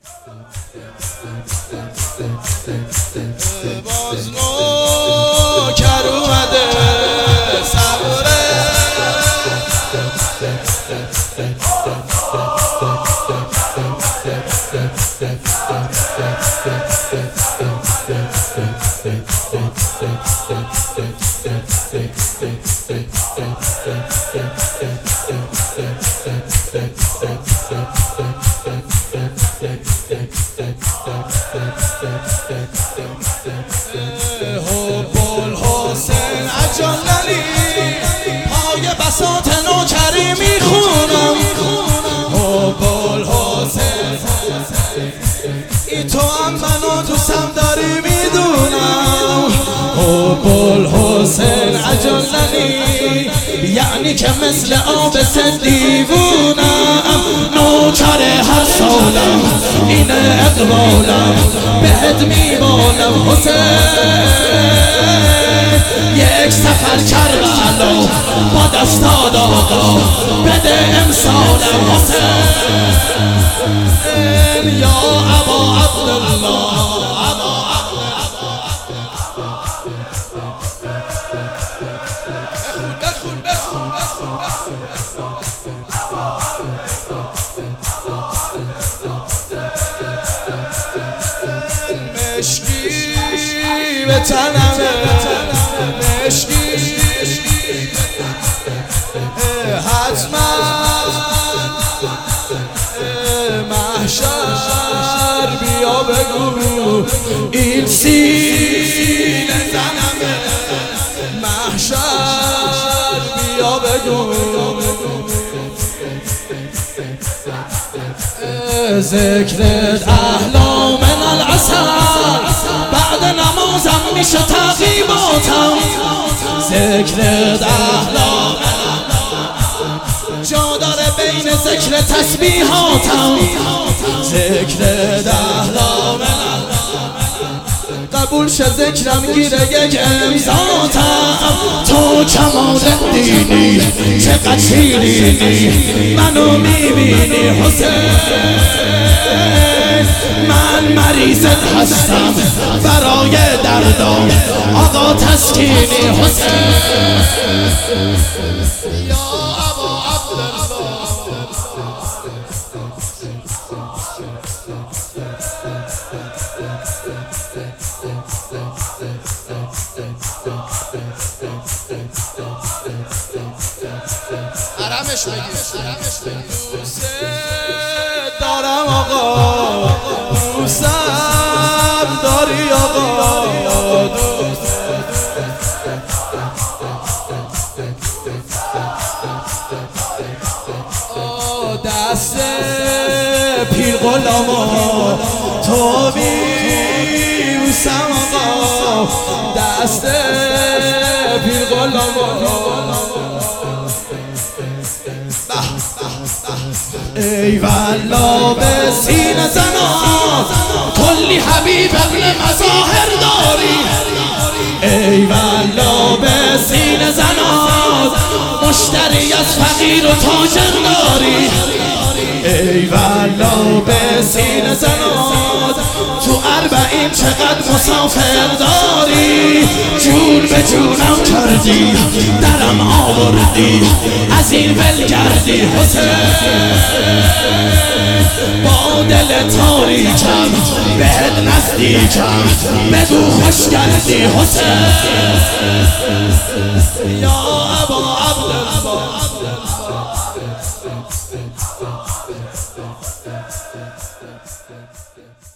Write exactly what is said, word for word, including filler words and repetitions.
باز نوکر اومده صبره حب الحسین عجللی پای بساط نوکری میخونم حب الحسین ای تو هم منو دوستم داری میدونم حب الحسین عجللی یعنی که مثل آب سد دیوونم نوکر هر سالم این اقبالم بهت میبالم حسین یک سفر کربلا با دستاد آقا بده امسالم حسین یا ابا عبدالله مشکی به تنمه مشکی حتما محشر بیا بگو این سینه زنمه محشر بیا بگو ذکرت احلا من العسل بعد نمازم میشه تقیباتم ذکرت احلا جا داره بین ذکر تسبیحاتم ذکرت احلا قبول شه ذکرم گیره یک امضاتم تو کمال دینی چقدر شیرینی منو میبینی حسین من مریضت هستم برای دردام آقا تسکینی حسین یا ابا عبدالله حرمش بگیر دوست دارم آقا دوستم داری آقا دست پیر غلامو تو بیوسم آقا دست پیر غلامو ای والا به سینه زنان کلی حبیب ابن مظاهر داری ای والا به سینه زنان مشتری از فقیر و تاجر داری ای والا به سینه زنان تو اربعین چقدر مسافر داری جون به جونم کردی درم آوردی از این ولگردی حسین با دل تاریکم بهت نزدیکم بگو خوش کردی حسین یا ابا عبدالله Thank you.